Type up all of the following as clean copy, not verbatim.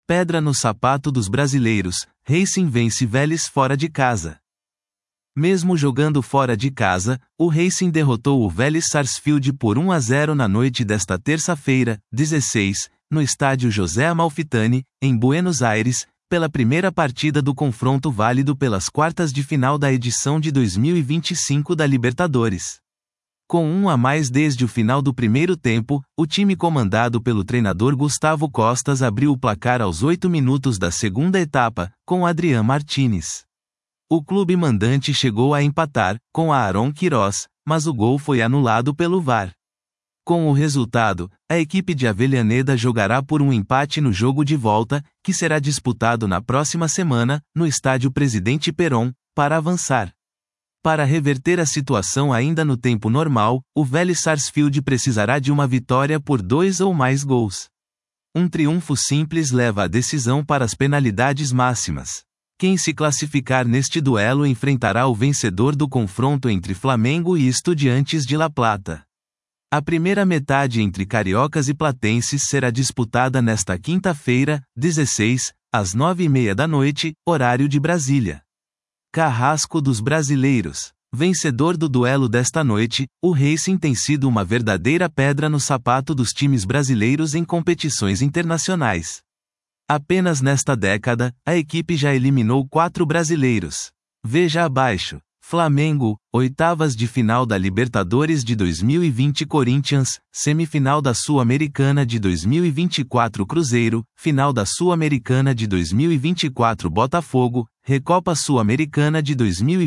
Pedra no sapato dos brasileiros, Racing vence Vélez fora de casa. Mesmo jogando fora de casa, o Racing derrotou o Vélez Sarsfield por 1-0 na noite desta terça-feira, 16, no estádio José Amalfitani, em Buenos Aires, pela primeira partida do confronto válido pelas quartas de final da edição de 2025 da Libertadores. Com 1 a mais desde o final do primeiro tempo, o time comandado pelo treinador Gustavo Costas abriu o placar aos 8 minutos da segunda etapa, com Adrián Martínez. O clube mandante chegou a empatar, com Aaron Queiroz, mas o gol foi anulado pelo VAR. Com o resultado, a equipe de Avellaneda jogará por um empate no jogo de volta, que será disputado na próxima semana, no estádio Presidente Perón, para avançar. Para reverter a situação ainda no tempo normal, o Vélez Sarsfield precisará de uma vitória por 2 ou mais gols. Um triunfo simples leva a decisão para as penalidades máximas. Quem se classificar neste duelo enfrentará o vencedor do confronto entre Flamengo e Estudiantes de La Plata. A primeira metade entre cariocas e platenses será disputada nesta quinta-feira, 16, às 9h30 da noite, horário de Brasília. Carrasco dos brasileiros. Vencedor do duelo desta noite, o Racing tem sido uma verdadeira pedra no sapato dos times brasileiros em competições internacionais. Apenas nesta década, a equipe já eliminou 4 brasileiros. Veja abaixo. Flamengo, oitavas de final da Libertadores de 2020 Corinthians, semifinal da Sul-Americana de 2024 Cruzeiro, final da Sul-Americana de 2024 Botafogo, Recopa Sul-Americana de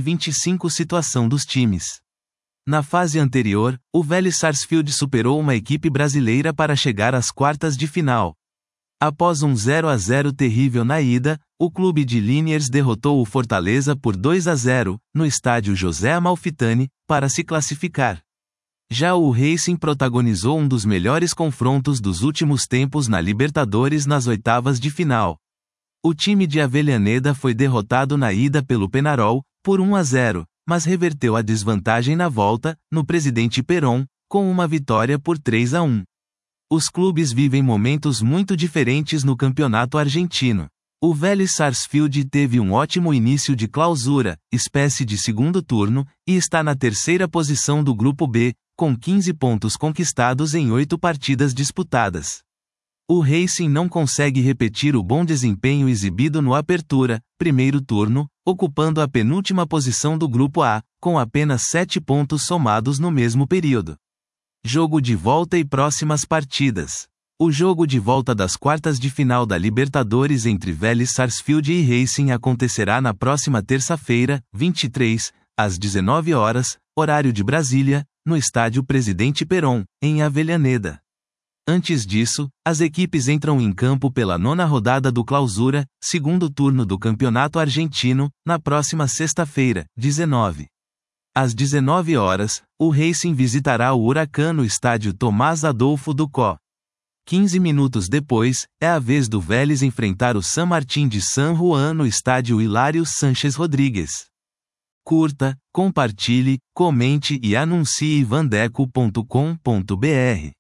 2025 Situação dos times. Na fase anterior, o Vélez Sarsfield superou uma equipe brasileira para chegar às quartas de final. Após um 0-0 terrível na ida, o clube de Liniers derrotou o Fortaleza por 2-0, no estádio José Amalfitani, para se classificar. Já o Racing protagonizou um dos melhores confrontos dos últimos tempos na Libertadores nas oitavas de final. O time de Avellaneda foi derrotado na ida pelo Peñarol, por 1-0, mas reverteu a desvantagem na volta, no Presidente Perón, com uma vitória por 3-1. Os clubes vivem momentos muito diferentes no campeonato argentino. O Vélez Sarsfield teve um ótimo início de clausura, espécie de segundo turno, e está na terceira posição do Grupo B, com 15 pontos conquistados em 8 partidas disputadas. O Racing não consegue repetir o bom desempenho exibido no Apertura, primeiro turno, ocupando a penúltima posição do Grupo A, com apenas 7 pontos somados no mesmo período. Jogo de volta e próximas partidas. O jogo de volta das quartas de final da Libertadores entre Vélez Sarsfield e Racing acontecerá na próxima terça-feira, 23, às 19 horas, horário de Brasília, no estádio Presidente Perón, em Avellaneda. Antes disso, as equipes entram em campo pela 9ª rodada do Clausura, segundo turno do Campeonato Argentino, na próxima sexta-feira, 19. Às 19 horas, o Racing visitará o Huracán no estádio Tomás Adolfo Ducó. 15 minutos depois, é a vez do Vélez enfrentar o San Martín de San Juan no estádio Hilário Sánchez Rodrigues. Curta, compartilhe, comente e anuncie vandeco.com.br.